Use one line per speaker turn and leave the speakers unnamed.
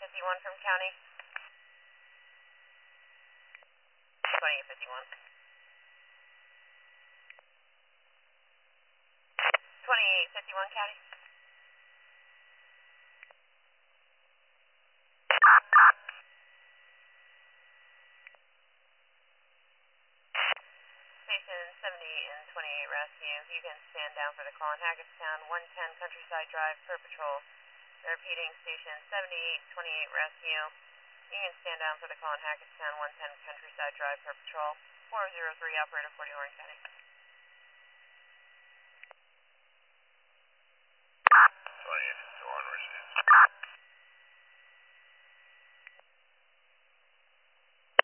2851 from county. 2851. 2851 county. Station 70 and 28 rescue. You can stand down for the call in Hackettstown, 110 Countryside Drive per patrol. Repeating, station 78, 28 rescue. You can stand down for the call in Hackettstown, 110 Countryside Drive per patrol. 403 operator 40 Orange County.